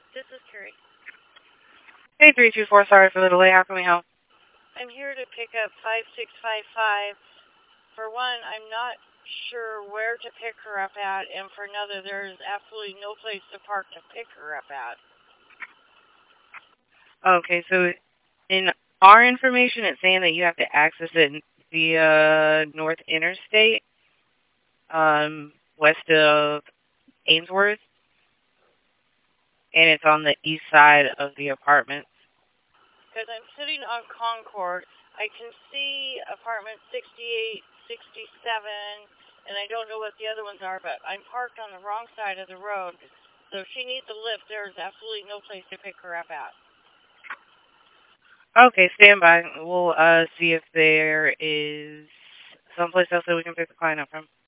This is Carrie. Hey, 324, sorry for the delay. How can we help? I'm here to pick up 5655. For one, I'm not sure where to pick her up at, and for another, there's absolutely no place to park to pick her up at. Okay, so in our information, it's saying that you have to access it via North Interstate, west of Ainsworth, and it's on the east side of the apartment. Because I'm sitting on Concord, I can see apartment 68, 67, and I don't know what the other ones are, but I'm parked on the wrong side of the road. So if she needs a lift, there's absolutely no place to pick her up at. Okay, stand by. We'll see if there is someplace else that we can pick the client up from.